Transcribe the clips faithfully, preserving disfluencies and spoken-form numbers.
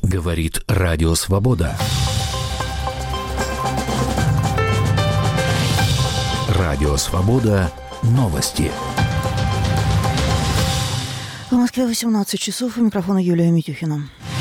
Говорит Радио Свобода. Радио Свобода. Новости. В Москве восемнадцать часов. У микрофона Юлия Митюхина.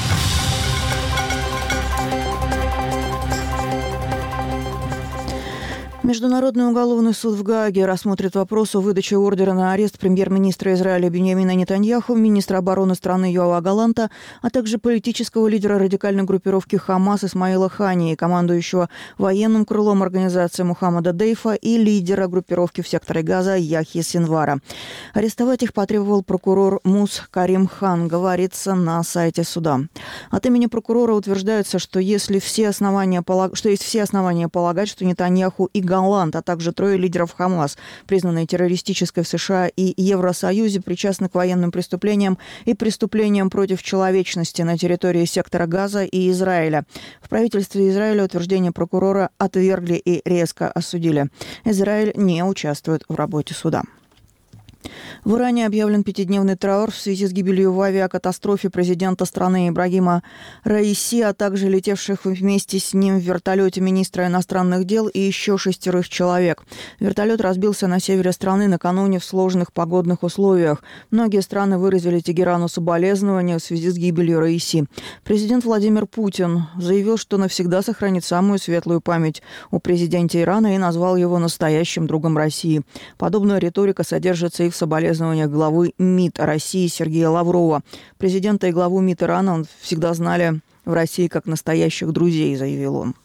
Международный уголовный суд в Гааге рассмотрит вопрос о выдаче ордера на арест премьер-министра Израиля Биньямина Нетаньяху, министра обороны страны Йоава Галанта, а также политического лидера радикальной группировки «Хамас» Исмаила Хании, командующего военным крылом организации Мухаммада Дейфа и лидера группировки в секторе Газа Яхьи Синвара. Арестовать их потребовал прокурор Мус Карим Хан, говорится на сайте суда. От имени прокурора утверждается, что, если все основания, что есть все основания полагать, что Нетаньяху и Галант, а также трое лидеров Хамас, признанные террористической в США и Евросоюзе, причастны к военным преступлениям и преступлениям против человечности на территории сектора Газа и Израиля. В правительстве Израиля утверждение прокурора отвергли и резко осудили. Израиль не участвует в работе суда. В Иране объявлен пятидневный траур в связи с гибелью в авиакатастрофе президента страны Ибрагима Раиси, а также летевших вместе с ним в вертолете министра иностранных дел и еще шестерых человек. Вертолет разбился на севере страны накануне в сложных погодных условиях. Многие страны выразили Тегерану соболезнования в связи с гибелью Раиси. Президент Владимир Путин заявил, что навсегда сохранит самую светлую память о президенте Ирана и назвал его настоящим другом России. Подобная риторика содержится и в соболезнованиях главы МИД России Сергея Лаврова. Президента и главу МИД Ирана он всегда знали в России как настоящих друзей, заявил он.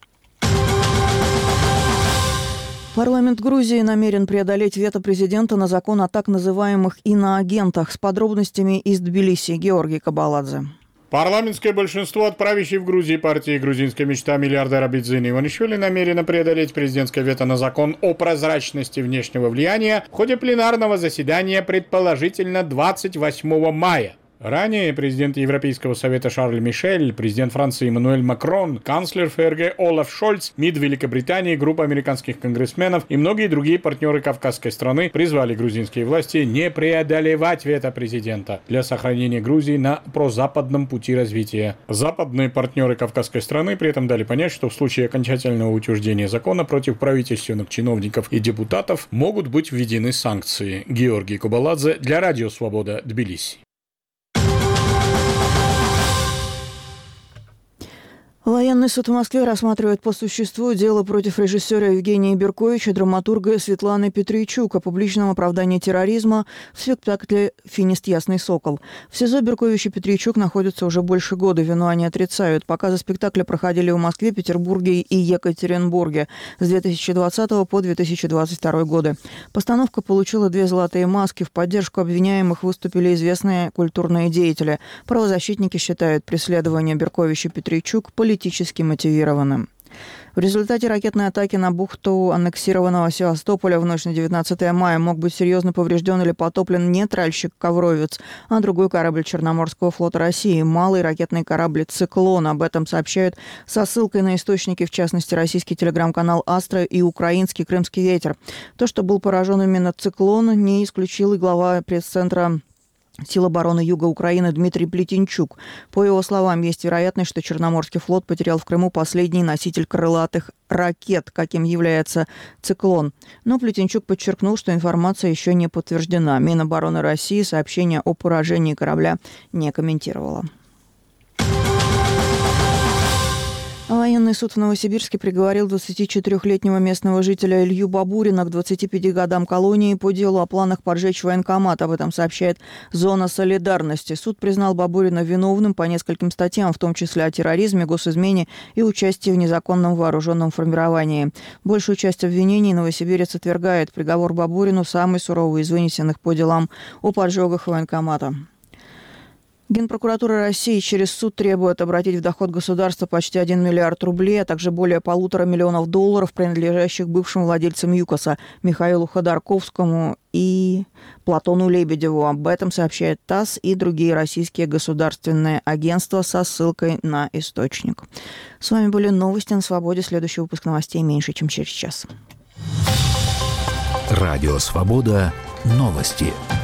Парламент Грузии намерен преодолеть вето президента на закон о так называемых иноагентах. С подробностями из Тбилиси Георгий Кабаладзе. Парламентское большинство от правящей в Грузии партии «Грузинская мечта» миллиардера Бидзины Иванишвили намерено преодолеть президентское вето на закон о прозрачности внешнего влияния в ходе пленарного заседания, предположительно двадцать восьмого мая. Ранее президент Европейского совета Шарль Мишель, президент Франции Эммануэль Макрон, канцлер ФРГ Олаф Шольц, МИД Великобритании, группа американских конгрессменов и многие другие партнеры кавказской страны призвали грузинские власти не преодолевать вето президента для сохранения Грузии на прозападном пути развития. Западные партнеры кавказской страны при этом дали понять, что в случае окончательного утверждения закона против правительственных чиновников и депутатов могут быть введены санкции. Георгий Кабаладзе для Радио Свобода, Тбилиси. Военный суд в Москве рассматривает по существу дело против режиссера Евгения Берковича и драматурга Светланы Петрийчук о публичном оправдании терроризма в спектакле «Финист Ясный Сокол». В СИЗО Беркович и Петрийчук находятся уже больше года, вину они отрицают. Показы спектакля проходили в Москве, Петербурге и Екатеринбурге с две тысячи двадцатого по две тысячи двадцать второй годы. Постановка получила две золотые маски. В поддержку обвиняемых выступили известные культурные деятели. Правозащитники считают преследование Берковича и Петрийчук политическим. политически мотивированным. В результате ракетной атаки на бухту аннексированного Севастополя в ночь на девятнадцатое мая мог быть серьезно поврежден или потоплен не тральщик «Ковровец», а другой корабль Черноморского флота России – малый ракетный корабль «Циклон». Об этом сообщают со ссылкой на источники, в частности, российский телеграм-канал «Астра» и украинский «Крымский ветер». То, что был поражен именно «Циклон», не исключил и глава пресс-центра Сил обороны Юга Украины Дмитрий Плетенчук. По его словам, есть вероятность, что Черноморский флот потерял в Крыму последний носитель крылатых ракет, каким является «Циклон». Но Плетенчук подчеркнул, что информация еще не подтверждена. Минобороны России сообщение о поражении корабля не комментировала. Военный суд в Новосибирске приговорил двадцатичетырёхлетнего местного жителя Илью Бабурина к двадцати пяти годам колонии по делу о планах поджечь военкомат. Об этом сообщает «Зона солидарности». Суд признал Бабурина виновным по нескольким статьям, в том числе о терроризме, госизмене и участии в незаконном вооруженном формировании. Большую часть обвинений новосибирец отвергает. Приговор Бабурину самый суровый из вынесенных по делам о поджогах военкомата. Генпрокуратура России через суд требует обратить в доход государства почти один миллиард рублей, а также более полутора миллионов долларов, принадлежащих бывшим владельцам ЮКОСа Михаилу Ходорковскому и Платону Лебедеву. Об этом сообщает ТАСС и другие российские государственные агентства со ссылкой на источник. С вами были новости на Свободе. Следующий выпуск новостей меньше, чем через час. Радио Свобода. Новости.